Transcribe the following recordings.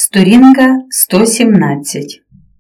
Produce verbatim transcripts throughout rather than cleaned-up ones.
Сторінка сто сімнадцять.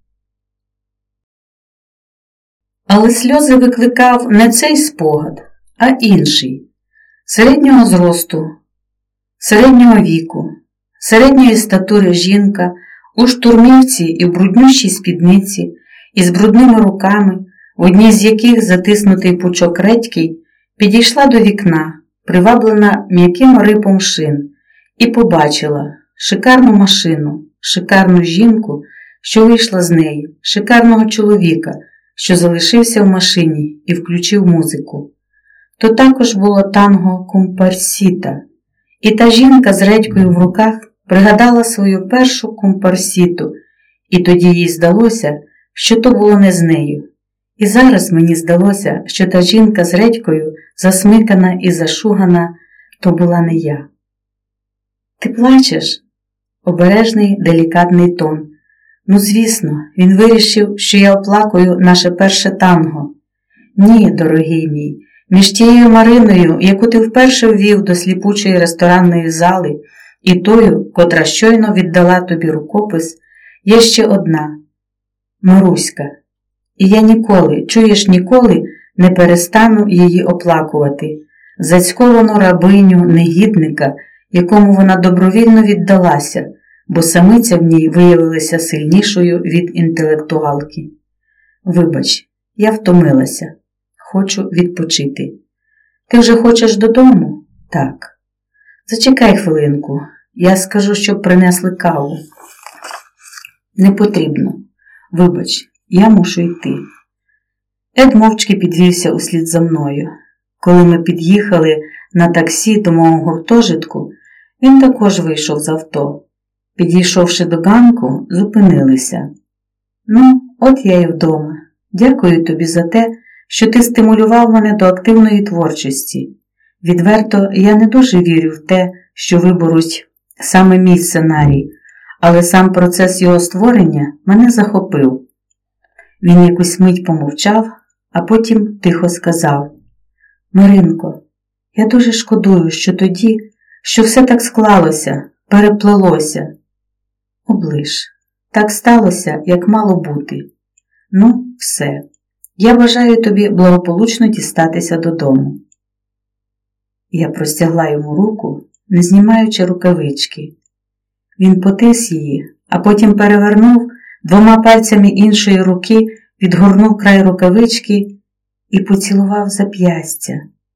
Але сльози викликав не цей спогад, а інший. Середнього зросту, середнього віку, середньої статури жінка у штурмівці і в бруднющій спідниці, із брудними руками, в одній з яких затиснутий пучок редький, підійшла до вікна, приваблена м'яким рипом шин, і побачила шикарну машину, шикарну жінку, що вийшла з неї, шикарного чоловіка, що залишився в машині і включив музику. То також було танго компарсіта, і та жінка з редькою в руках пригадала свою першу компарсіту, і тоді їй здалося, що то було не з нею. І зараз мені здалося, що та жінка з редькою, засмикана і зашугана, то була не я. «Ти плачеш?» Обережний, делікатний тон. Ну, звісно, він вирішив, що я оплакую наше перше танго. Ні, дорогий мій, між тією Мариною, яку ти вперше ввів до сліпучої ресторанної зали, і тою, котра щойно віддала тобі рукопис, є ще одна – Маруська. І я ніколи, чуєш, ніколи не перестану її оплакувати, зацьковану рабиню, негідника, якому вона добровільно віддалася, бо самиця в ній виявилася сильнішою від інтелектуалки. Вибач, я втомилася. Хочу відпочити. Ти вже хочеш додому? Так. Зачекай хвилинку. Я скажу, щоб принесли каву. Не потрібно. Вибач, я мушу йти. Ед мовчки підвівся услід за мною. Коли ми під'їхали на таксі до мого гуртожитку, він також вийшов з авто. Підійшовши до ганку, зупинилися. Ну, от я і вдома. Дякую тобі за те, що ти стимулював мене до активної творчості. Відверто, я не дуже вірю в те, що виберуть саме мій сценарій, але сам процес його створення мене захопив. Він якусь мить помовчав, а потім тихо сказав: «Маринко, я дуже шкодую, що тоді, що все так склалося, переплелося. Оближ, так сталося, як мало бути. Ну, все. Я бажаю тобі благополучно дістатися додому». Я простягла йому руку, не знімаючи рукавички. Він потис її, а потім перевернув, двома пальцями іншої руки відгорнув край рукавички і поцілував зап'ястя.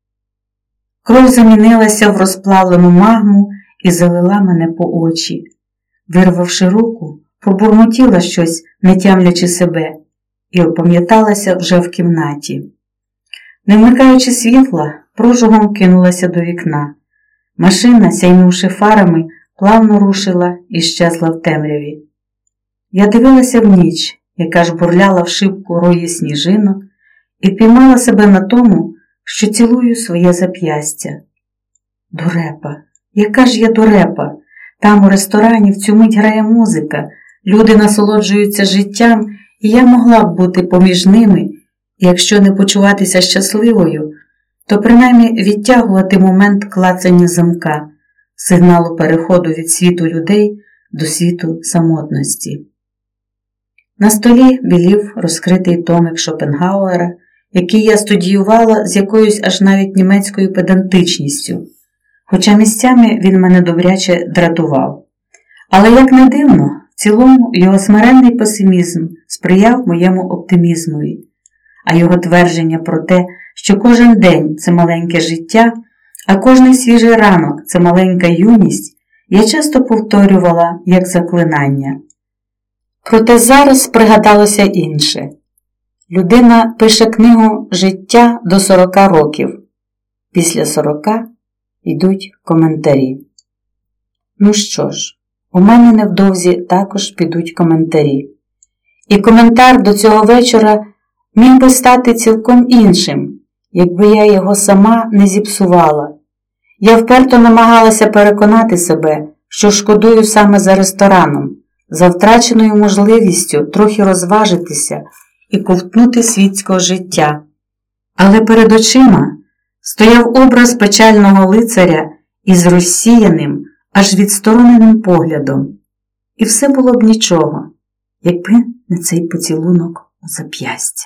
Кров замінилася в розплавлену магму і залила мене по очі. Вирвавши руку, пробурмотіла щось, не тямлячи себе, і опам'яталася вже в кімнаті. Не вмикаючи світла, прожогом кинулася до вікна. Машина, сяйнувши фарами, плавно рушила і щезла в темряві. Я дивилася в ніч, яка ж бурляла в шибку рої сніжинок, і піймала себе на тому, що цілую своє зап'ястя. Дурепа! Яка ж я дурепа! Там у ресторані в цю мить грає музика, люди насолоджуються життям, і я могла б бути поміж ними, і якщо не почуватися щасливою, то принаймні відтягувати момент клацання замка, сигналу переходу від світу людей до світу самотності. На столі білів розкритий томик Шопенгауера, який я студіювала з якоюсь аж навіть німецькою педантичністю, хоча місцями він мене добряче дратував. Але, як не дивно, в цілому його смиренний песимізм сприяв моєму оптимізмові, а його твердження про те, що кожен день – це маленьке життя, а кожний свіжий ранок – це маленька юність, я часто повторювала як заклинання. Проте зараз пригадалося інше. Людина пише книгу «Життя до сорока років». Після сорока йдуть коментарі. Ну що ж, у мене невдовзі також підуть коментарі. І коментар до цього вечора міг би стати цілком іншим, якби я його сама не зіпсувала. Я вперто намагалася переконати себе, що шкодую саме за рестораном, за втраченою можливістю трохи розважитися і ковтнути світського життя. Але перед очима стояв образ печального лицаря із розсіяним, аж відстороненим поглядом. І все було б нічого, якби не цей поцілунок у зап'ястя.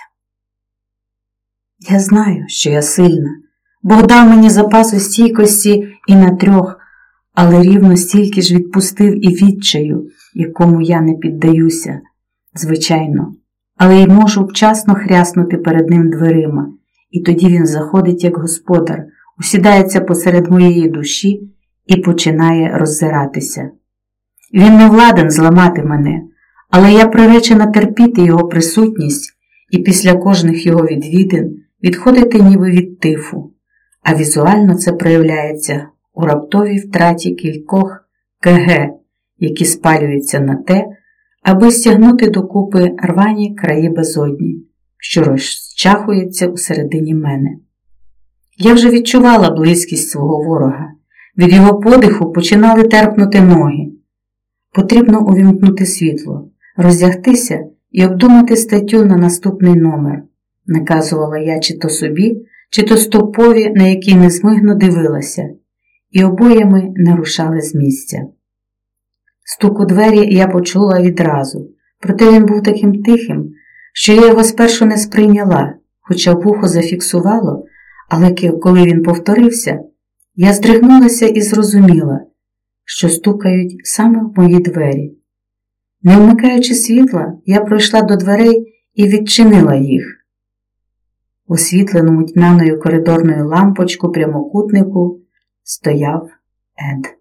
Я знаю, що я сильна. Бог дав мені запасу стійкості і на трьох, але рівно стільки ж відпустив і відчаю, якому я не піддаюся, звичайно, але й можу вчасно хряснути перед ним дверима, і тоді він заходить як господар, усідається посеред моєї душі і починає роззиратися. Він не владен зламати мене, але я приречена терпіти його присутність і після кожних його відвідин відходити ніби від тифу, а візуально це проявляється у раптовій втраті кількох КГ, які спалюються на те, аби стягнути докупи рвані краї безодні, що розчахується усередині мене. Я вже відчувала близькість свого ворога. Від його подиху починали терпнути ноги. Потрібно увімкнути світло, роздягтися і обдумати статтю на наступний номер, наказувала я чи то собі, чи то стопові, на який незмигно дивилася, і обоє ми не рушали з місця. Стук у двері я почула відразу, проте він був таким тихим, що я його спершу не сприйняла, хоча вухо зафіксувало, але коли він повторився, я здригнулася і зрозуміла, що стукають саме в мої двері. Не вмикаючи світла, я пройшла до дверей і відчинила їх. У освітленому тьмяною коридорною лампочку прямокутнику стояв Ед.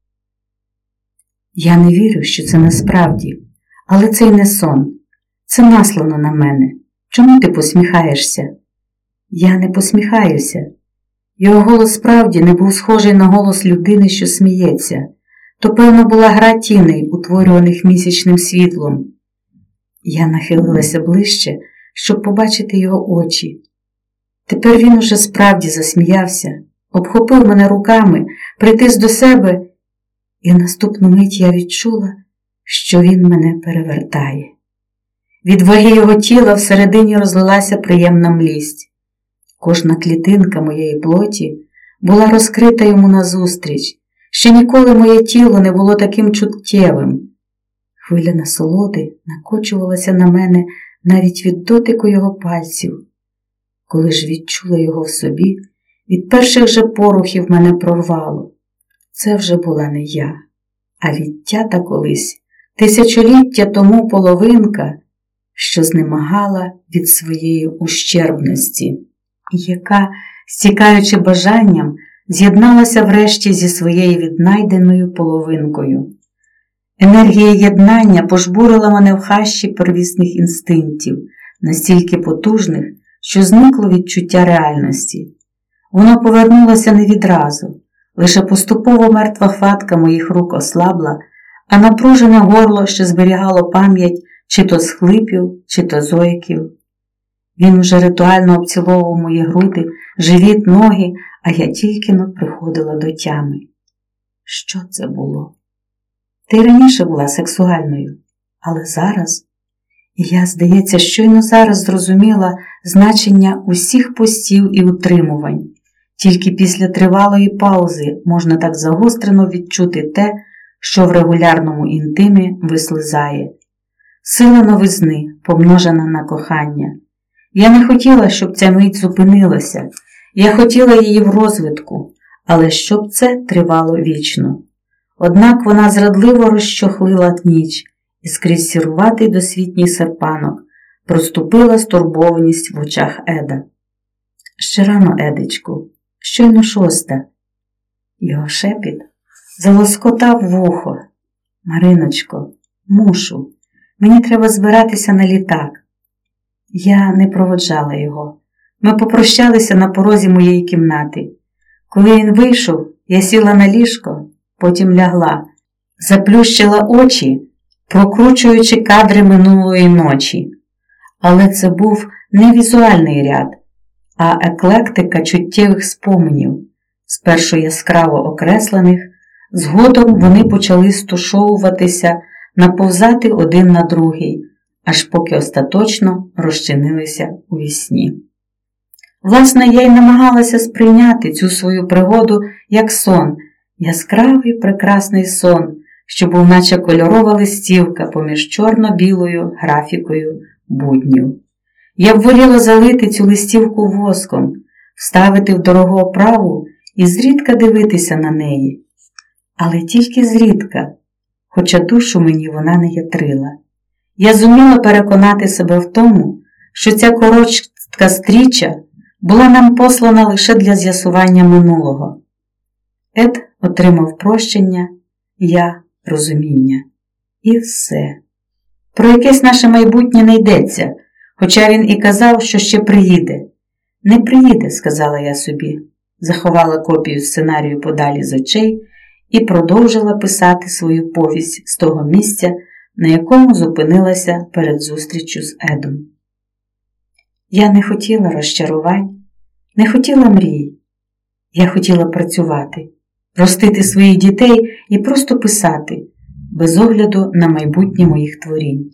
Я не вірю, що це насправді, але це й не сон. Це наслано на мене. Чому ти посміхаєшся? Я не посміхаюся. Його голос справді не був схожий на голос людини, що сміється. То, певно, була гра тіней, утворюваних місячним світлом. Я нахилилася ближче, щоб побачити його очі. Тепер він уже справді засміявся, обхопив мене руками, притис до себе, і в наступну мить я відчула, що він мене перевертає. Від ваги його тіла всередині розлилася приємна млість. Кожна клітинка моєї плоті була розкрита йому назустріч. Ще ніколи моє тіло не було таким чуттєвим. Хвиля насолоди накочувалася на мене навіть від дотику його пальців. Коли ж відчула його в собі, від перших же порухів мене прорвало. Це вже була не я, а відтята колись, тисячоліття тому половинка, що знемагала від своєї ущербності, яка, стікаючи бажанням, з'єдналася врешті зі своєю віднайденою половинкою. Енергія єднання пожбурила мене в хащі первісних інстинктів, настільки потужних, що зникло відчуття реальності. Воно повернулося не відразу, лише поступово мертва хватка моїх рук ослабла, а напружене горло ще зберігало пам'ять чи то схлипів, чи то зойків. Він уже ритуально обціловував мої груди, живіт, ноги, а я тільки-но приходила до тями. Що це було? Ти й раніше була сексуальною, але зараз... І я, здається, щойно зараз зрозуміла значення усіх постів і утримувань. Тільки після тривалої паузи можна так загострено відчути те, що в регулярному інтимі вислизає. Сила новизни, помножена на кохання. Я не хотіла, щоб ця мить зупинилася. Я хотіла її в розвитку, але щоб це тривало вічно. Однак вона зрадливо розчохлила ніч, і скрізь сіруватий досвітній серпанок проступила стурбованість в очах Еда. Ще рано, Едечку, щойно шоста. Його шепіт залоскотав вухо. Мариночко, мушу, мені треба збиратися на літак. Я не проводжала його. Ми попрощалися на порозі моєї кімнати. Коли він вийшов, я сіла на ліжко, потім лягла, заплющила очі, прокручуючи кадри минулої ночі. Але це був не візуальний ряд, а еклектика чуттєвих споменів, спершу яскраво окреслених, згодом вони почали стушовуватися, наповзати один на другий, аж поки остаточно розчинилися у вісні. Власне, я й намагалася сприйняти цю свою пригоду як сон, яскравий прекрасний сон, що був наче кольорова листівка поміж чорно-білою графікою буднів. Я б воліла залити цю листівку воском, вставити в дорогу оправу і зрідка дивитися на неї. Але тільки зрідка, хоча душу мені вона не ятрила. Я зуміла переконати себе в тому, що ця коротка стріча була нам послана лише для з'ясування минулого. Ед отримав прощення, я – розуміння. І все. Про якесь наше майбутнє не йдеться, хоча він і казав, що ще приїде. Не приїде, сказала я собі, заховала копію сценарію подалі з очей і продовжила писати свою повість з того місця, на якому зупинилася перед зустріччю з Едом. Я не хотіла розчарувань, не хотіла мрій. Я хотіла працювати, ростити своїх дітей і просто писати, без огляду на майбутнє моїх творінь.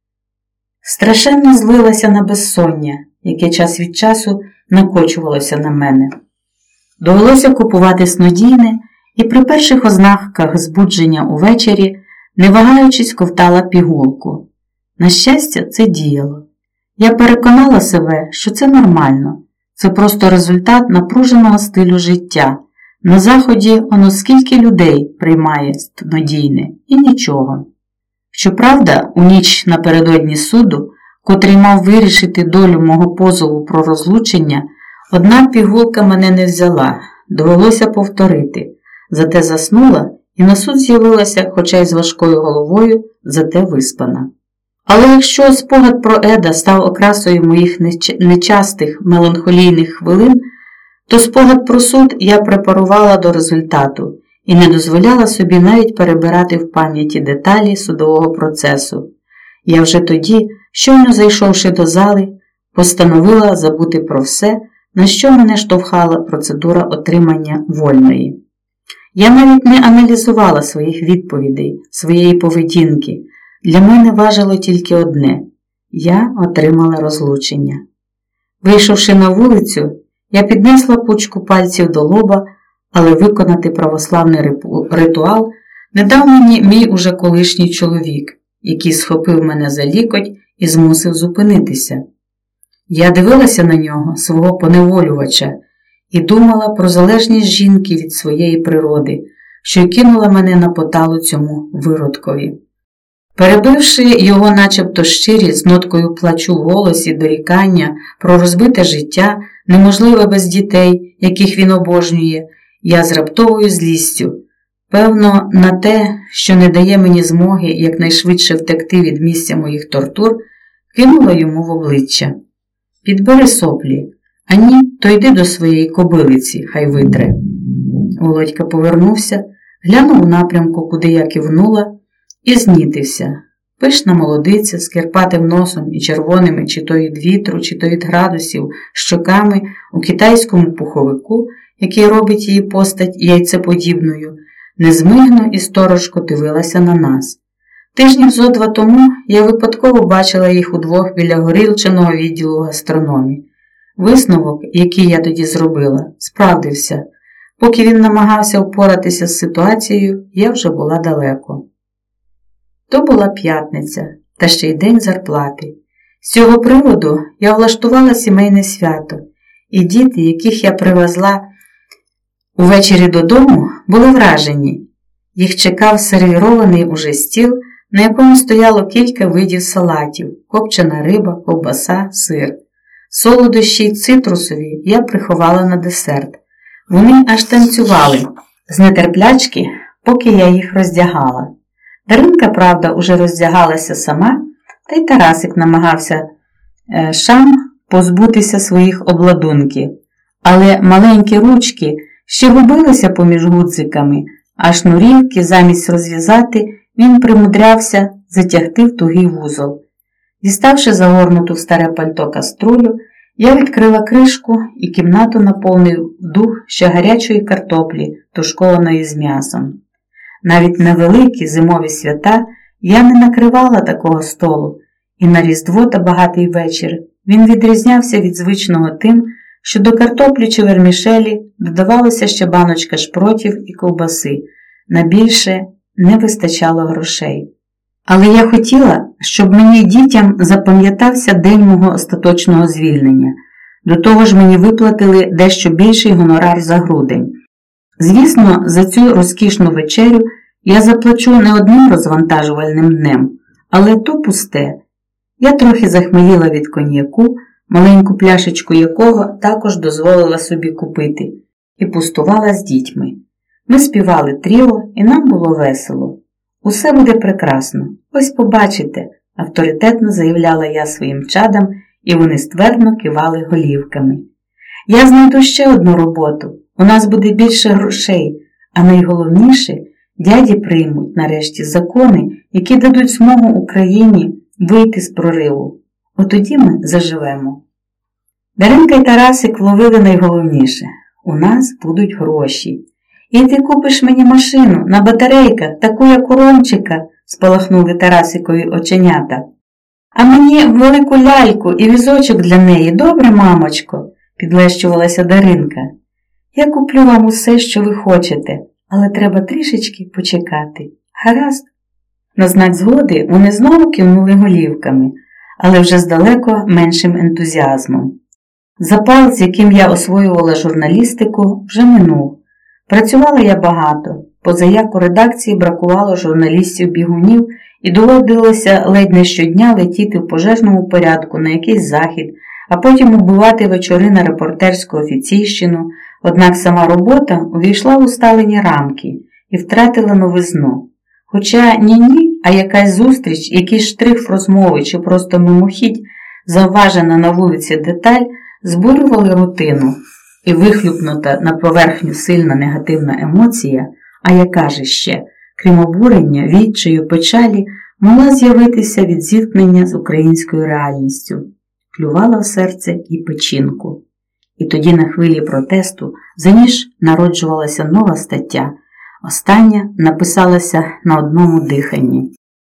Страшенно злилася на безсоння, яке час від часу накочувалося на мене. Довелося купувати снодійне і при перших ознаках збудження увечері, не вагаючись, ковтала пігулку. На щастя, це діяло. Я переконала себе, що це нормально. Це просто результат напруженого стилю життя. На Заході воно скільки людей приймає снодійне і нічого. Щоправда, у ніч напередодні суду, котрий мав вирішити долю мого позову про розлучення, одна пігулка мене не взяла, довелося повторити. Зате заснула і на суд з'явилася, хоча й з важкою головою, зате виспана. Але якщо спогад про Еда став окрасою моїх нечастих меланхолійних хвилин, то спогад про суд я препарувала до результату і не дозволяла собі навіть перебирати в пам'яті деталі судового процесу. Я вже тоді, щойно зайшовши до зали, постановила забути про все, на що мене штовхала процедура отримання вольної. Я навіть не аналізувала своїх відповідей, своєї поведінки. Для мене важило тільки одне – я отримала розлучення. Вийшовши на вулицю, я піднесла пучку пальців до лоба, але виконати православний ритуал не дав мені мій уже колишній чоловік, який схопив мене за лікоть і змусив зупинитися. Я дивилася на нього, свого поневолювача, і думала про залежність жінки від своєї природи, що кинула мене на поталу цьому виродкові. Перебивши його начебто щирі з ноткою плачу в голосі дорікання про розбите життя, неможливе без дітей, яких він обожнює, я з раптовою злістю, певно, на те, що не дає мені змоги якнайшвидше втекти від місця моїх тортур, кинула йому в обличчя. Підбери соплі, а ні, то йди до своєї кобилиці, хай витре. Володька повернувся, глянув у напрямку, куди я кивнула, і знітився. Пишна молодиця з кирпатим носом і червоними чи то від вітру, чи то від градусів щоками у китайському пуховику, який робить її постать яйцеподібною, незмигно і сторожко дивилася на нас. Тижнів зо два тому я випадково бачила їх удвох біля горілчаного відділу гастрономії. Висновок, який я тоді зробила, справдився. Поки він намагався впоратися з ситуацією, я вже була далеко. То була п'ятниця, та ще й день зарплати. З цього приводу я влаштувала сімейне свято, і діти, яких я привезла увечері додому, були вражені. Їх чекав сервірований уже стіл, на якому стояло кілька видів салатів, копчена риба, ковбаса, сир. Солодощі й цитрусові я приховала на десерт. Вони аж танцювали з нетерплячки, поки я їх роздягала. Даринка, правда, уже роздягалася сама, та й Тарасик намагався е, шам позбутися своїх обладунків. Але маленькі ручки ще губилися поміж гудзиками, а шнурівки замість розв'язати він примудрявся затягти в тугий вузол. Діставши загорнуту в старе пальто каструлю, я відкрила кришку і кімнату наповнив дух ще гарячої картоплі, тушкованої з м'ясом. Навіть на великі зимові свята я не накривала такого столу, і на Різдво та багатий вечір він відрізнявся від звичного тим, що до картоплі чи вермішелі додавалося ще баночка шпротів і ковбаси, на більше не вистачало грошей. Але я хотіла, щоб мені дітям запам'ятався день мого остаточного звільнення. До того ж мені виплатили дещо більший гонорар за грудень. Звісно, за цю розкішну вечерю я заплачу не одним розвантажувальним днем, але то пусте. Я трохи захмеліла від коньяку, маленьку пляшечку якого також дозволила собі купити, і пустувала з дітьми. Ми співали тріо, і нам було весело. Усе буде прекрасно. Ось побачите, авторитетно заявляла я своїм чадам, і вони ствердно кивали голівками. Я знайду ще одну роботу. У нас буде більше грошей, а найголовніше, дяді приймуть нарешті закони, які дадуть змогу Україні вийти з прориву. Отоді ми заживемо. Даринка й Тарасик вловили найголовніше. У нас будуть гроші. І ти купиш мені машину на батарейках, таку як у Ромчика, спалахнули Тарасикові оченята. А мені велику ляльку і візочок для неї, добре, мамочко, підлещувалася Даринка. Я куплю вам усе, що ви хочете, але треба трішечки почекати. Гаразд? На знак згоди вони знову кивнули голівками, але вже з далеко меншим ентузіазмом. Запал, з яким я освоювала журналістику, вже минув. Працювала я багато, позаяк у редакції бракувало журналістів-бігунів і доводилося ледь не щодня летіти в пожежному порядку на якийсь захід, а потім убивати вечори на репортерську офіційщину, однак сама робота увійшла в усталені рамки і втратила новизну. Хоча ні-ні, а якась зустріч, якийсь штрих розмови чи просто мимохідь, завважена на вулиці деталь, збурювали рутину, і вихлюпнута на поверхню сильна негативна емоція, а яка же ще, крім обурення, відчаю, печалі, могла з'явитися від зіткнення з українською реальністю, клювала в серце і печінку. І тоді на хвилі протесту за ніж народжувалася нова стаття, остання написалася на одному диханні.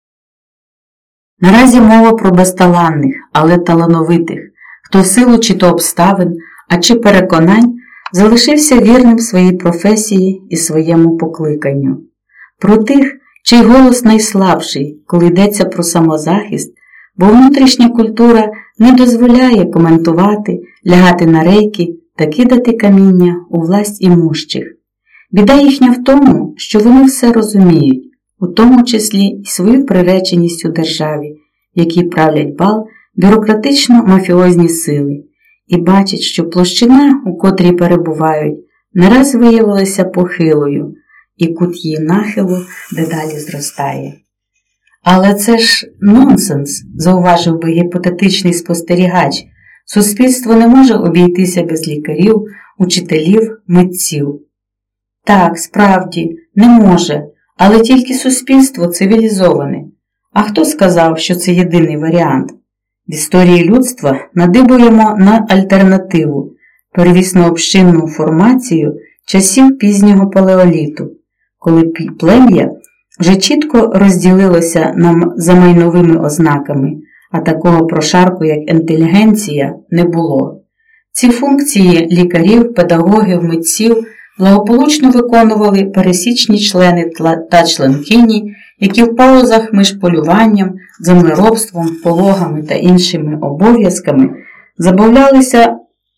Наразі мова про безталанних, але талановитих, хто в силу чи то обставин, а чи переконань залишився вірним своїй професії і своєму покликанню. Про тих, чий голос найслабший, коли йдеться про самозахист, бо внутрішня культура не дозволяє коментувати, лягати на рейки та кидати каміння у власть імущих. Біда їхня в тому, що вони все розуміють, у тому числі і свою приреченість у державі, якій правлять бал бюрократично-мафіозні сили, і бачать, що площина, у котрій перебувають, не раз виявилася похилою, і кут її нахилу дедалі зростає. Але це ж нонсенс, зауважив би гіпотетичний спостерігач. Суспільство не може обійтися без лікарів, учителів, митців. Так, справді, не може, але тільки суспільство цивілізоване. А хто сказав, що це єдиний варіант? В історії людства надибуємо на альтернативу, первісно-общинну формацію часів пізнього палеоліту, коли плем'я вже чітко розділилося за майновими ознаками, а такого прошарку, як інтелігенція, не було. Ці функції лікарів, педагогів, митців благополучно виконували пересічні члени та членкині, які в паузах між полюванням, землеробством, пологами та іншими обов'язками забавлялися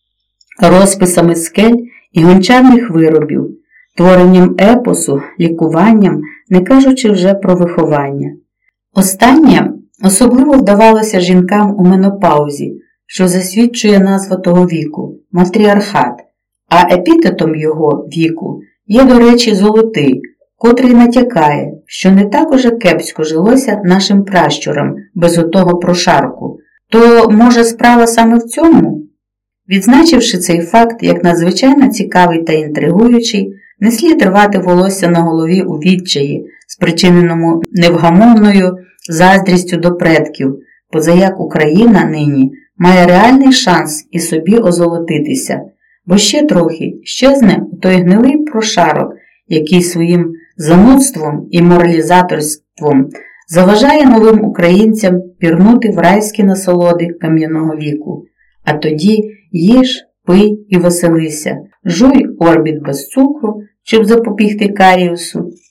розписами скель і гончарних виробів, творенням епосу, лікуванням, не кажучи вже про виховання. Останнє особливо вдавалося жінкам у менопаузі, що засвідчує назва того віку – матріархат, а епітетом його віку є, до речі, золотий, котрий натякає, що не так уже кепсько жилося нашим пращурам без отого прошарку. То, може, справа саме в цьому? Відзначивши цей факт як надзвичайно цікавий та інтригуючий, не слід рвати волосся на голові у відчаї, спричиненому невгамовною заздрістю до предків, позаяк Україна нині має реальний шанс і собі озолотитися, бо ще трохи щезне той гнилий прошарок, який своїм занудством і моралізаторством заважає новим українцям пірнути в райські насолоди кам'яного віку. А тоді їж, пий і веселися, жуй орбіт без цукру, щоб запобігти каріусу,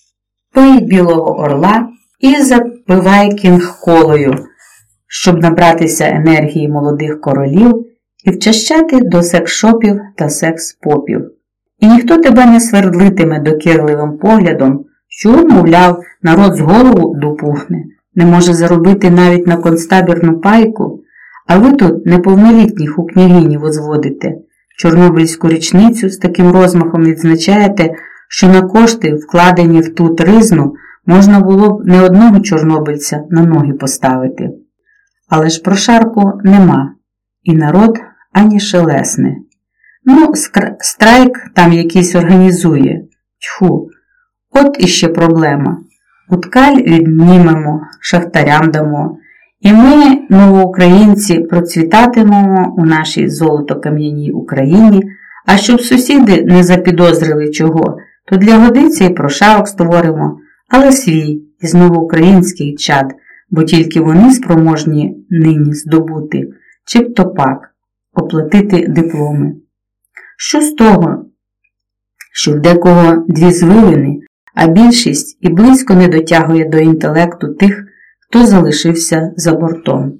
пий білого орла і запивай кінг-колою, щоб набратися енергії молодих королів і вчащати до секс-шопів та секс-попів. І ніхто тебе не свердлитиме докірливим поглядом, що, мовляв, народ з голову допухне, не може заробити навіть на концтабірну пайку, а ви тут неповнолітніх у княгині возводите. Чорнобильську річницю з таким розмахом відзначаєте, що на кошти, вкладені в ту тризну, можна було б не одного чорнобильця на ноги поставити. Але ж прошарку нема, і народ ані шелесне. Ну, страйк там якийсь організує. Тьфу, от іще проблема. Уткаль віднімемо, шахтарям дамо. І ми, новоукраїнці, процвітатимемо у нашій золотокам'яній Україні, а щоб сусіди не запідозрили чого, то для годиці і прошарок створимо, але свій, із новоукраїнських чад, бо тільки вони спроможні нині здобути, чи б то пак, оплатити дипломи. Що з того, що в декого дві звивини, а більшість і близько не дотягує до інтелекту тих, хто залишився за бортом.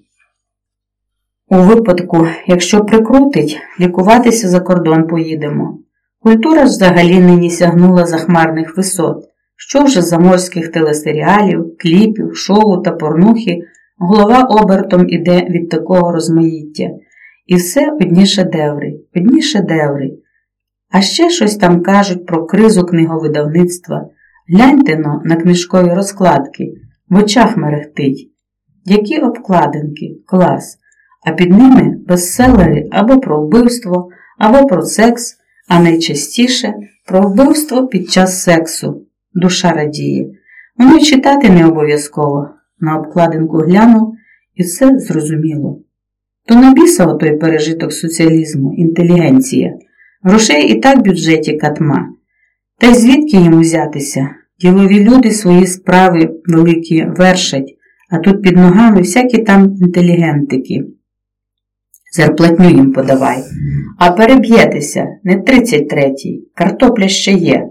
У випадку, якщо прикрутить, лікуватися за кордон поїдемо. Культура ж взагалі нині сягнула захмарних висот. Що вже заморських телесеріалів, кліпів, шоу та порнухи, голова обертом іде від такого розмаїття. І все одні шедеври, одні шедеври. А ще щось там кажуть про кризу книговидавництва. Гляньте-но на книжкові розкладки, в очах мерехтить. Які обкладинки, клас, а під ними бестселери або про вбивство, або про секс, а найчастіше про вбивство під час сексу. Душа радіє. Воно й читати не обов'язково. На обкладинку глянув і все зрозуміло. То на біса отой пережиток соціалізму, інтелігенція. Грошей і так в бюджеті катма. Та й звідки їм взятися? Ділові люди свої справи великі вершать, а тут під ногами всякі там інтелігентики. Зарплатню їм подавай. А переб'єтеся, не тридцять третій, картопля ще є.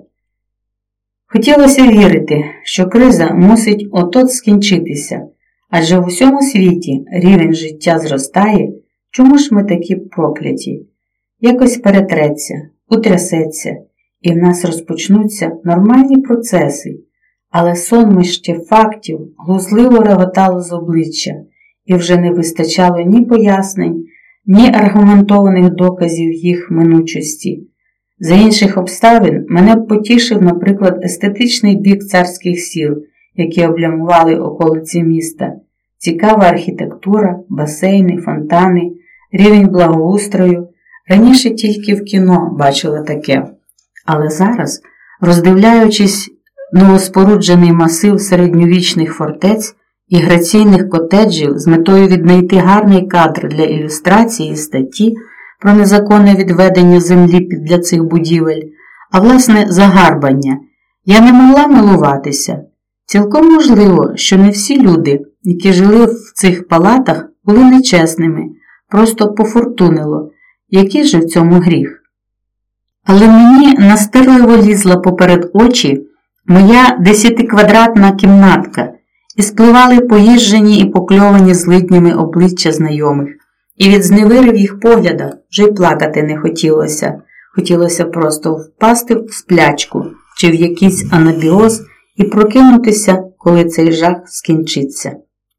Хотілося вірити, що криза мусить от-от скінчитися, адже в усьому світі рівень життя зростає, чому ж ми такі прокляті? Якось перетреться, утрясеться, і в нас розпочнуться нормальні процеси, але сонми ще фактів глузливо реготало з обличчя, і вже не вистачало ні пояснень, ні аргументованих доказів їх минучості. За інших обставин мене б потішив, наприклад, естетичний бік царських сіл, які облямували околиці міста, цікава архітектура, басейни, фонтани, рівень благоустрою. Раніше тільки в кіно бачила таке. Але зараз, роздивляючись новоспоруджений масив середньовічних фортець і граційних котеджів з метою віднайти гарний кадр для ілюстрації статті про незаконне відведення землі для цих будівель, а власне загарбання, я не могла милуватися. Цілком можливо, що не всі люди, які жили в цих палатах, були нечесними, просто пофортунило, який же в цьому гріх. Але мені настирливо лізла поперед очі моя десятиквадратна кімнатка, і спливали поїжджені і покльовані злиднями обличчя знайомих, і від зневири в їх поглядах вже й плакати не хотілося. Хотілося просто впасти в сплячку чи в якийсь анабіоз і прокинутися, коли цей жах скінчиться.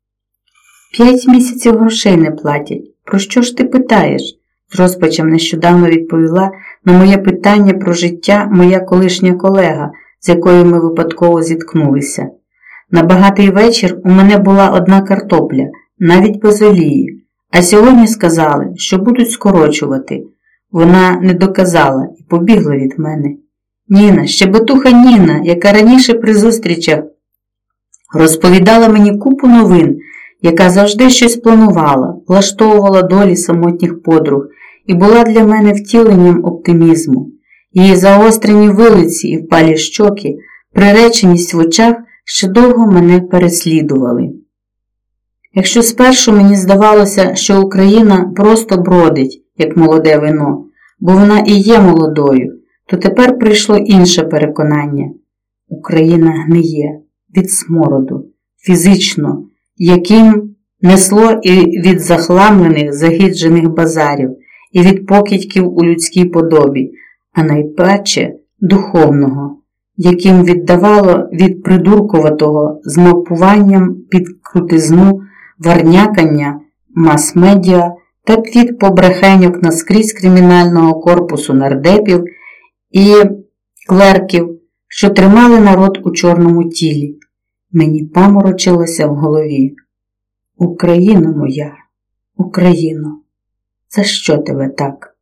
П'ять місяців грошей не платять. Про що ж ти питаєш? З розпачем нещодавно відповіла на моє питання про життя моя колишня колега, з якою ми випадково зіткнулися. На багатий вечір у мене була одна картопля, навіть без олії, а сьогодні сказали, що будуть скорочувати. Вона не доказала і побігла від мене. Ніна, щебетуха Ніна, яка раніше при зустрічах розповідала мені купу новин, яка завжди щось планувала, влаштовувала долі самотніх подруг і була для мене втіленням оптимізму. Її заострені вилиці і впалі щоки, приреченість в очах ще довго мене переслідували. Якщо спершу мені здавалося, що Україна просто бродить, як молоде вино, бо вона і є молодою, то тепер прийшло інше переконання. Україна гниє від смороду, фізично, яким несло і від захламлених, загіджених базарів, і від покидьків у людській подобі, а найпаче духовного, яким віддавало від придуркуватого з мавпуванням під крутизну, варнякання, мас-медіа та від побрехеньок наскрізь кримінального корпусу нардепів і клерків, що тримали народ у чорному тілі. Мені паморочилося в голові. Україно моя, Україно, за що тебе так?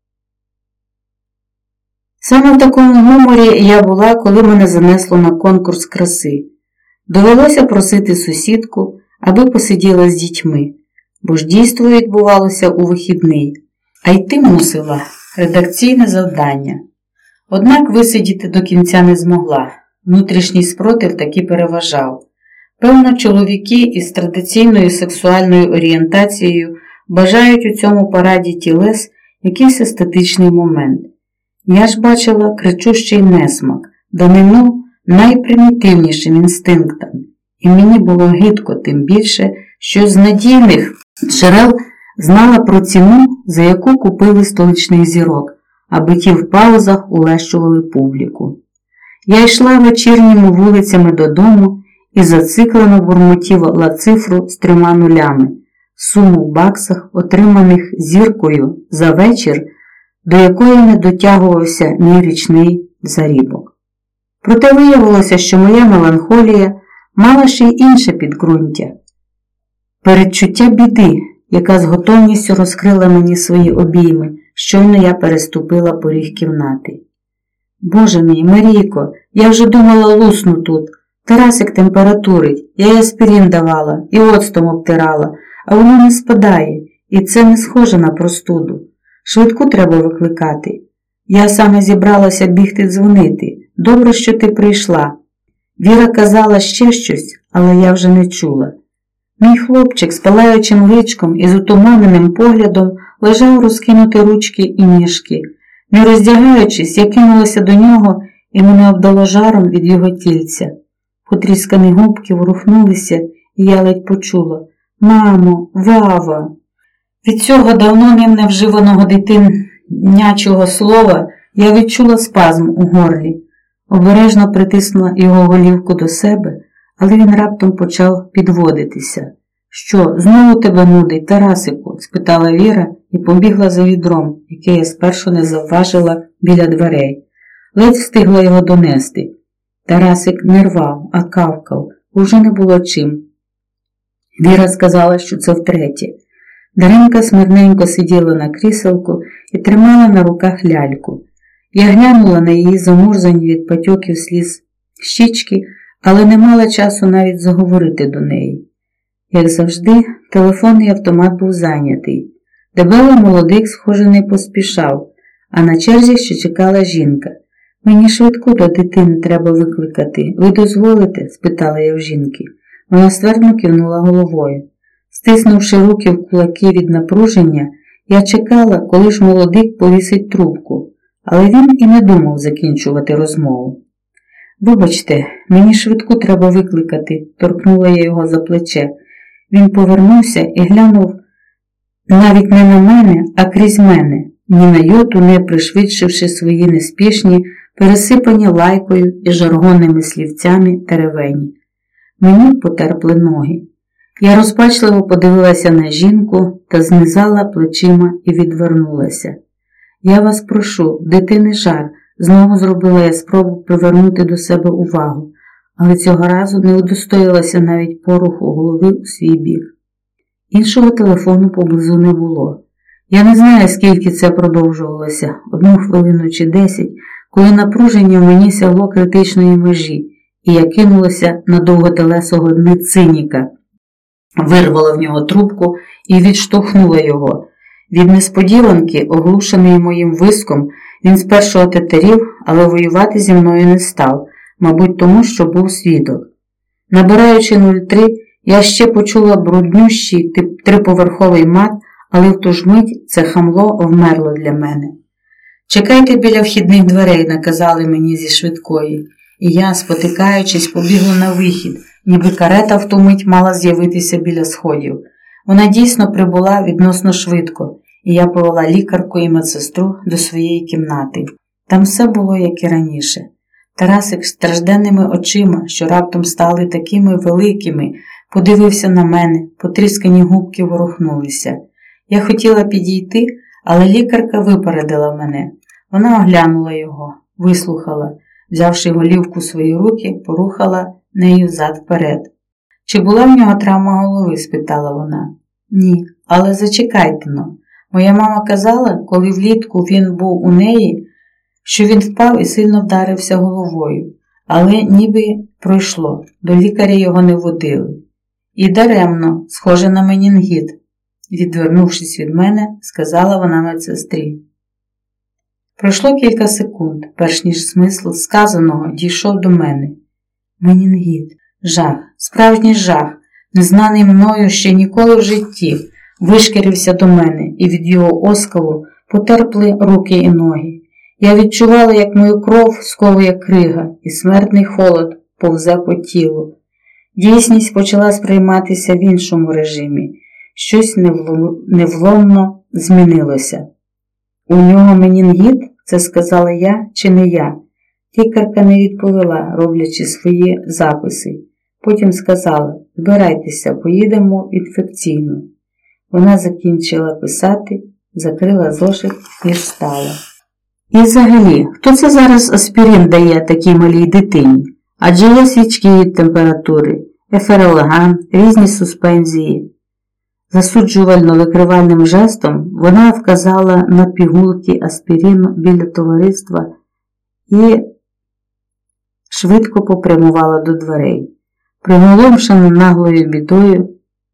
Саме в такому гуморі я була, коли мене занесло на конкурс краси. Довелося просити сусідку, аби посиділа з дітьми, бо ж дійство відбувалося у вихідний, а йти мусила редакційне завдання. Однак висидіти до кінця не змогла, внутрішній спротив таки переважав. Певно, чоловіки із традиційною сексуальною орієнтацією бажають у цьому параді тілес якийсь естетичний момент. Я ж бачила кричущий несмак, данину найпримітивнішим інстинктам, і мені було гидко тим більше, що з надійних джерел знала про ціну, за яку купили столичних зірок, аби ті в паузах улещували публіку. Я йшла вечірніми вулицями додому і зациклено бурмотіла цифру з трьома нулями, суму в баксах, отриманих зіркою за вечір, до якої не дотягувався мій річний зарібок. Проте виявилося, що моя меланхолія мала ще й інше підґрунтя. Передчуття біди, яка з готовністю розкрила мені свої обійми, щойно я переступила поріг кімнати. Боже мій, Марійко, я вже думала лусну тут. Тарасик температурить, я їй аспірин давала і оцтом обтирала, а воно не спадає, і це не схоже на простуду. Швидку треба викликати. Я саме зібралася бігти дзвонити. Добре, що ти прийшла. Віра казала ще щось, але я вже не чула. Мій хлопчик з палаючим личком і з утуманеним поглядом лежав розкинути ручки і ніжки. Не роздягаючись, я кинулася до нього, і мене обдало жаром від його тільця. Потріскані губки ворухнулися, і я ледь почула: «Мамо, Вава!» Від цього давно ним невживаного дитинячого слова я відчула спазм у горлі. Обережно притиснула його голівку до себе, але він раптом почав підводитися. «Що, знову тебе нудить, Тарасику?» – спитала Віра і побігла за відром, яке я спершу не завважила біля дверей. Ледь встигла його донести. Тарасик не рвав, а кавкав. Уже не було чим. Віра сказала, що це втретє. Даринка смирненько сиділа на кріселку і тримала на руках ляльку. Я глянула на її замурзані від патьоків сліз щічки, але не мала часу навіть заговорити до неї. Як завжди, телефонний автомат був зайнятий. Дебелий молодик, схоже, не поспішав, а на черзі ще чекала жінка. «Мені швидку до дитини треба викликати. Ви дозволите?» – спитала я в жінки. Вона ствердно кивнула головою. Стиснувши руки в кулаки від напруження, я чекала, коли ж молодик повісить трубку, але він і не думав закінчувати розмову. «Вибачте, мені швидку треба викликати», – торкнула я його за плече. Він повернувся і глянув навіть не на мене, а крізь мене, ні на йоту не пришвидшивши свої неспішні, пересипані лайкою і жаргонними слівцями теревені. Мені потерпли ноги. Я розпачливо подивилася на жінку та знизала плечима і відвернулася. «Я вас прошу, дитини жар», – знову зробила я спробу привернути до себе увагу, але цього разу не удостоїлася навіть поруху голови у свій бік. Іншого телефону поблизу не було. Я не знаю, скільки це продовжувалося, одну хвилину чи десять, коли напруження в мені сягло критичної межі, і я кинулася на довготелесого циніка, вирвала в нього трубку і відштовхнула його. Від несподіванки, оглушений моїм виском, він спершу отетерів, але воювати зі мною не став, мабуть тому, що був свідок. Набираючи нуль три, я ще почула бруднющий триповерховий мат, але в ту ж мить це хамло вмерло для мене. «Чекайте біля вхідних дверей», – наказали мені зі швидкої. і я, спотикаючись, побігла на вихід, ніби карета в ту мить мала з'явитися біля сходів. Вона дійсно прибула відносно швидко, і я повела лікарку і медсестру до своєї кімнати. Там все було, як і раніше. Тарасик з стражденними очима, що раптом стали такими великими, подивився на мене, потріскані губки ворухнулися. Я хотіла підійти, але лікарка випередила мене. Вона оглянула його, вислухала, взявши голівку в свої руки, порухала нею взад-вперед. «Чи була в нього травма голови?» – спитала вона. «Ні, але зачекайте-но. Моя мама казала, коли влітку він був у неї, що він впав і сильно вдарився головою. Але ніби пройшло, до лікаря його не водили. І даремно, схоже на менінгіт», – відвернувшись від мене, сказала вона медсестрі. Пройшло кілька секунд, перш ніж смисл сказаного дійшов до мене. Менінгіт, жах, справжній жах, незнаний мною ще ніколи в житті, вишкірився до мене, і від його оскалу потерпли руки і ноги. Я відчувала, як мою кров сковує крига, і смертний холод повзе по тілу. Дійсність почала сприйматися в іншому режимі. Щось невломно змінилося. «У нього менінгіт?» – це сказала я чи не я? Лікарка не відповіла, роблячи свої записи. Потім сказала: «Збирайтеся, поїдемо в інфекційну». Вона закінчила писати, закрила зошит і встала. І взагалі, хто це зараз аспірин дає такій малій дитині? Адже є свічки від температури, ефералган, різні суспензії. Засуджувально-викривальним жестом вона вказала на пігулки аспірину біля товариства і швидко попрямувала до дверей. Приголомшена наглою бідою,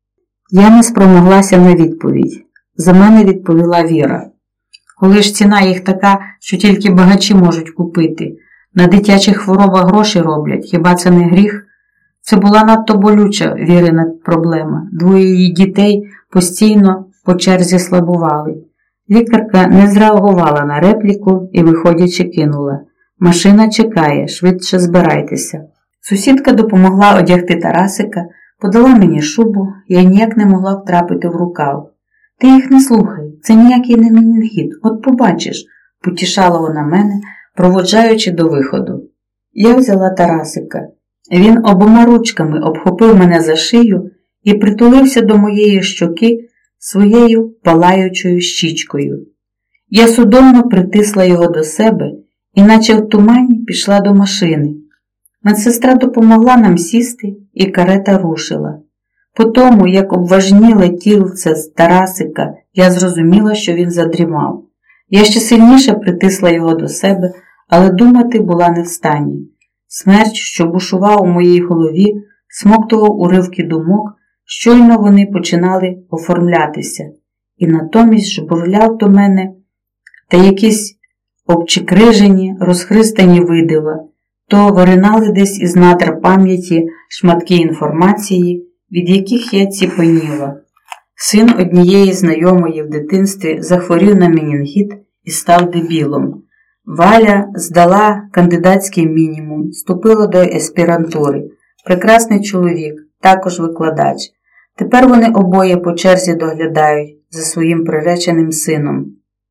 я не спромоглася на відповідь. За мене відповіла Віра. Коли ж ціна їх така, що тільки багачі можуть купити, на дитячих хворобах гроші роблять, хіба це не гріх? Це була надто болюча Вірина проблема. Двоє її дітей постійно по черзі слабували. Лікарка не зреагувала на репліку і, виходячи, кинула: «Машина чекає, швидше збирайтеся». Сусідка допомогла одягти Тарасика, подала мені шубу, я ніяк не могла втрапити в рукав. «Ти їх не слухай, це ніякий не менінгіт, от побачиш», – потішала вона мене, проводжаючи до виходу. Я взяла Тарасика. Він обома ручками обхопив мене за шию і притулився до моєї щоки своєю палаючою щічкою. Я судомно притисла його до себе і, наче в тумані, пішла до машини. Медсестра допомогла нам сісти, і карета рушила. По тому, як обважніле тілце з Тарасика, я зрозуміла, що він задрімав. Я ще сильніше притисла його до себе, але думати була не в стані. Смерч, що бушував у моїй голові, смоктував уривки думок, щойно вони починали оформлятися, і натомість жбурляв до мене та якісь обчикрижені, розхристані видива, то виринали десь із надр пам'яті шматки інформації, від яких я ціпеніла. Син однієї знайомої в дитинстві захворів на менінгіт і став дебілом. Валя здала кандидатський мінімум, вступила до аспірантури. Прекрасний чоловік, також викладач. Тепер вони обоє по черзі доглядають за своїм приреченим сином.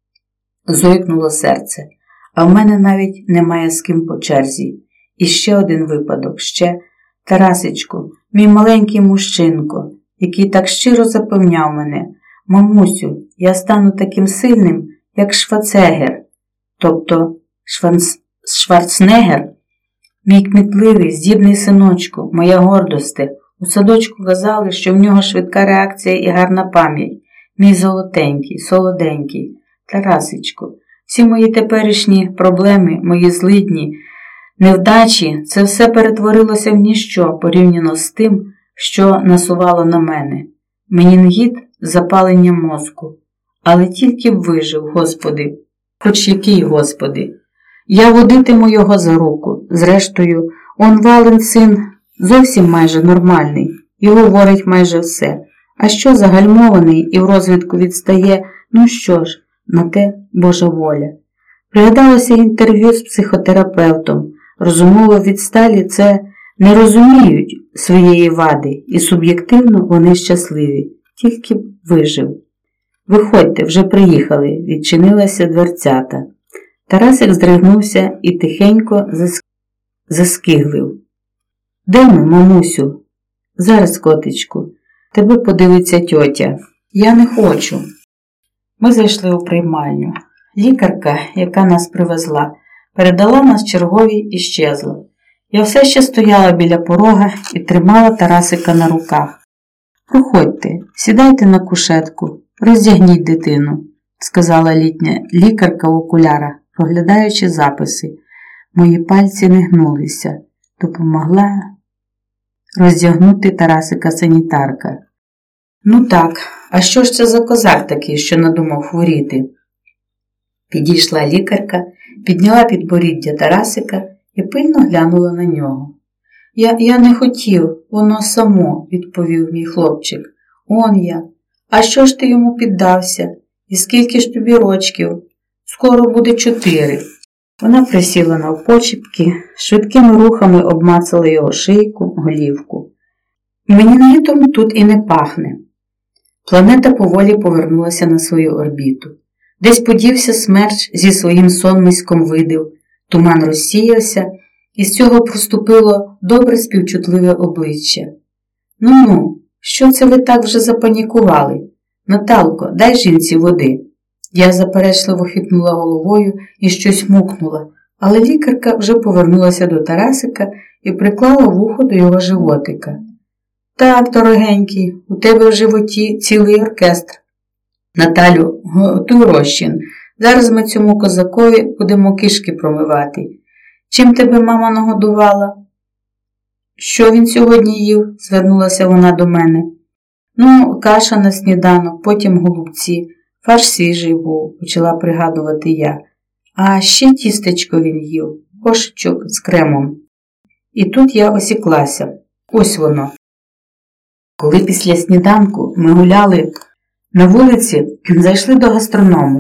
Зойкнуло серце. А в мене навіть немає з ким по черзі. І ще один випадок, ще Тарасичку, мій маленький мужчинко, який так щиро запевняв мене: «Мамусю, я стану таким сильним, як Шварценеггер». Тобто Шванц... Шварценеггер, мій кмітливий, здібний синочку, моя гордосте. У садочку казали, що в нього швидка реакція і гарна пам'ять. Мій золотенький, солоденький. Тарасичку, всі мої теперішні проблеми, мої злидні, невдачі – це все перетворилося в ніщо порівняно з тим, що насувало на мене. Менінгіт – запалення мозку. Але тільки б вижив, Господи. Хоч який, Господи. Я водитиму його за руку. Зрештою, он Вален син зовсім майже нормальний і говорить майже все. А що загальмований і в розвитку відстає, ну що ж, на те Божа воля. Пригадалося інтерв'ю з психотерапевтом. розумово відсталі це не розуміють своєї вади, і суб'єктивно вони щасливі, тільки б вижив. «Виходьте, вже приїхали», – відчинилася дверцята. Тарасик здригнувся і тихенько заскиглив. «Де ми, мамусю?» «Зараз, котичку, тебе подивиться тьотя». «Я не хочу». Ми зайшли у приймальню. Лікарка, яка нас привезла, передала нас черговій і щезла. Я все ще стояла біля порога і тримала Тарасика на руках. «Проходьте, сідайте на кушетку, роздягніть дитину», – сказала літня лікарка в окулярах, проглядаючи записи. Мої пальці не гнулися. Допомогла роздягнути Тарасика санітарка. «Ну так, а що ж це за козак такий, що надумав хворіти?» Підійшла лікарка, підняла підборіддя Тарасика і пильно глянула на нього. Я, я не хотів, воно само», – відповів мій хлопчик. «Он я. А що ж ти йому піддався? І скільки ж тобі рочків? Скоро буде чотири». Вона присіла навпочіпки, швидкими рухами обмацала його шийку, голівку. «Мені літом тут і не пахне». Планета поволі повернулася на свою орбіту. Десь подівся смерч зі своїм сонмиськом видив, туман розсіявся, і з цього проступило добре співчутливе обличчя. «Ну-ну, що це ви так вже запанікували? Наталко, дай жінці води». Я заперечливо хитнула головою і щось мукнула, але лікарка вже повернулася до Тарасика і приклала вухо до його животика. «Так, дорогенький, у тебе в животі цілий оркестр. Наталю, готуй розчин. Зараз ми цьому козакові будемо кишки промивати. Чим тебе мама нагодувала?» «Що він сьогодні їв?» – звернулася вона до мене. «Ну, каша на сніданок, потім голубці. Фарш свіжий був», – почала пригадувати я. «А ще тістечко він їв, кошечок з кремом». І тут я осіклася. Ось воно. Коли після сніданку ми гуляли на вулиці, зайшли до гастроному.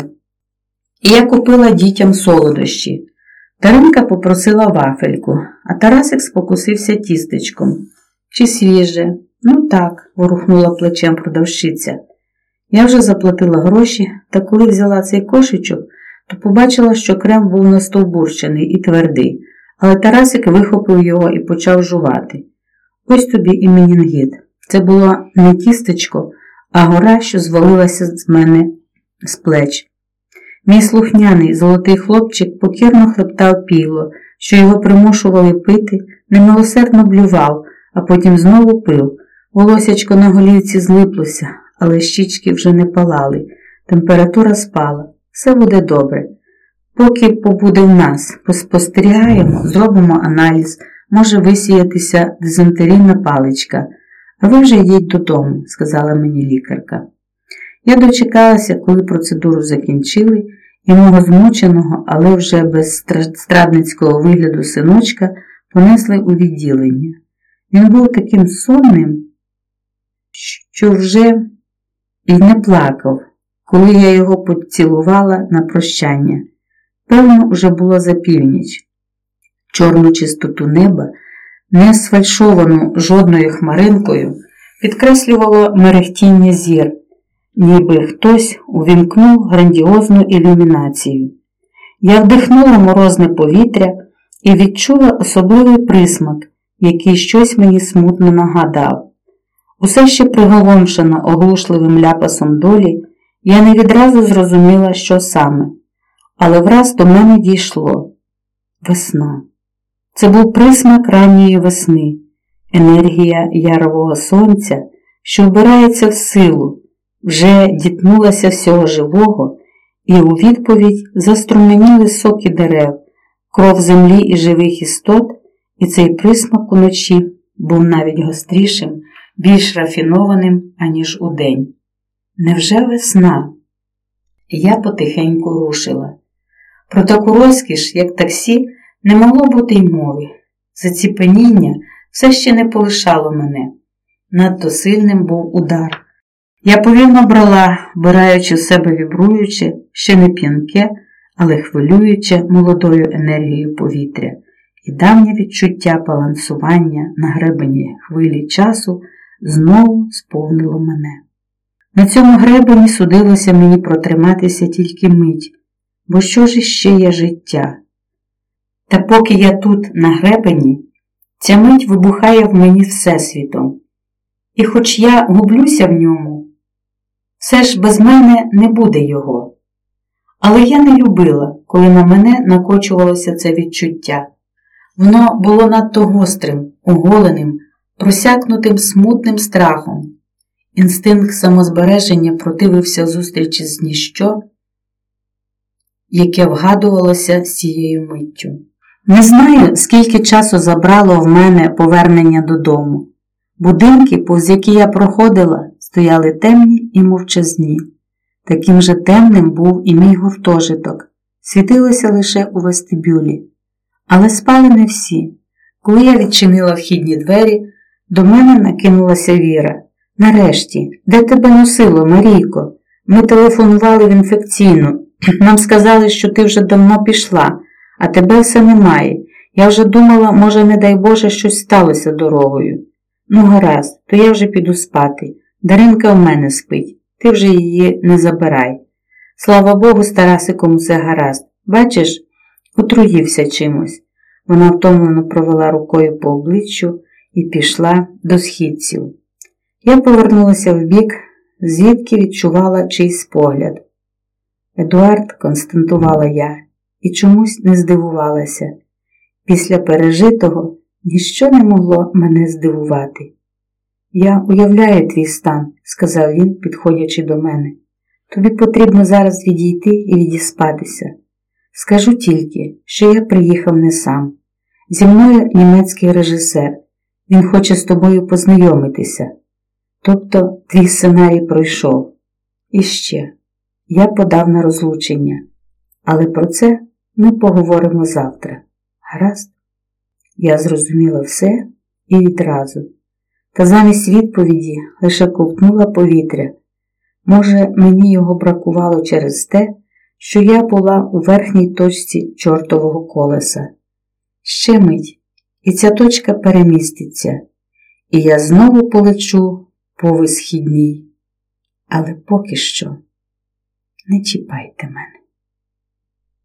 І я купила дітям солодощі. Даринка попросила вафельку, а Тарасик спокусився тістечком. «Чи свіже?» «Ну так», – ворухнула плечем продавщиця. Я вже заплатила гроші, та коли взяла цей кошечок, то побачила, що крем був настовбурчений і твердий, але Тарасик вихопив його і почав жувати. Ось тобі і менінгіт. Це було не тістечко, а гора, що звалилася з мене з плеч. Мій слухняний золотий хлопчик покірно хлептав піло, що його примушували пити, немилосердно блював, а потім знову пив. Волосячко на голівці злиплося, але щічки вже не палали. Температура спала. Все буде добре. Поки побуде в нас, поспостерігаємо, зробимо аналіз, може висіятися дизентерійна паличка. «А ви вже йдіть додому», – сказала мені лікарка. Я дочекалася, коли процедуру закінчили, і мого змученого, але вже без страдницького вигляду синочка понесли у відділення. Він був таким сонним, що вже і не плакав, коли я його поцілувала на прощання. Певно, уже було за північ. Чорну чистоту неба, не сфальшовану жодною хмаринкою, підкреслювало мерехтіння зір, ніби хтось увімкнув грандіозну ілюмінацію. Я вдихнула морозне повітря і відчула особливий присмак, який щось мені смутно нагадав. Усе ще приголомшена оглушливим ляпасом долі, я не відразу зрозуміла, що саме. Але враз до мене дійшло. Весна. Це був присмак ранньої весни, енергія ярового сонця, що вбирається в силу, вже дітнулася всього живого, і у відповідь заструменіли соки дерев, кров землі і живих істот, і цей присмак уночі був навіть гострішим, більш рафінованим, аніж удень. Невже весна? Я потихеньку рушила. Про таку розкіш, як таксі, не могло бути й мови. Заціпеніння все ще не полишало мене. Надто сильним був удар. Я повільно брала, вбираючи в себе вібруюче, ще не п'янке, але хвилююче молодою енергією повітря. і давнє відчуття балансування на гребені хвилі часу знову сповнило мене. На цьому гребені судилося мені протриматися тільки мить, бо що ж іще є життя? Та поки я тут, на гребені, ця мить вибухає в мені всесвітом. І хоч я гублюся в ньому, все ж без мене не буде його. Але я не любила, коли на мене накочувалося це відчуття. Воно було надто гострим, оголеним, просякнутим смутним страхом. Інстинкт самозбереження противився зустрічі з ніщо, яке вгадувалося з цією миттю. Не знаю, скільки часу забрало в мене повернення додому. Будинки, повз які я проходила, стояли темні і мовчазні. Таким же темним був і мій гуртожиток. Світилося лише у вестибюлі. Але спали не всі. Коли я відчинила вхідні двері, до мене накинулася Віра. «Нарешті, де тебе носило, Марійко? Ми телефонували в інфекційну. Нам сказали, що ти вже давно пішла, а тебе все немає. Я вже думала, може, не дай Боже, щось сталося дорогою. Ну, гаразд, то я вже піду спати. Даринка в мене спить. Ти вже її не забирай. Слава Богу, з Тарасиком усе гаразд. Бачиш, отруївся чимось». Вона втомлено провела рукою по обличчю і пішла до східців. Я повернулася вбік, звідки відчувала чийсь погляд. «Едуард», – констатувала я, і чомусь не здивувалася. Після пережитого ніщо не могло мене здивувати. «Я уявляю твій стан», – сказав він, підходячи до мене. «Тобі потрібно зараз відійти і відіспатися. Скажу тільки, що я приїхав не сам. Зі мною німецький режисер. Він хоче з тобою познайомитися. Тобто твій сценарій пройшов. І ще, я подав на розлучення. Але про це ми поговоримо завтра. Гаразд?» Я зрозуміла все і відразу. Та замість відповіді лише ковтнула повітря. Може, мені його бракувало через те, що я була у верхній точці чортового колеса. Ще мить, і ця точка переміститься, і я знову полечу по висхідній. Але поки що не чіпайте мене.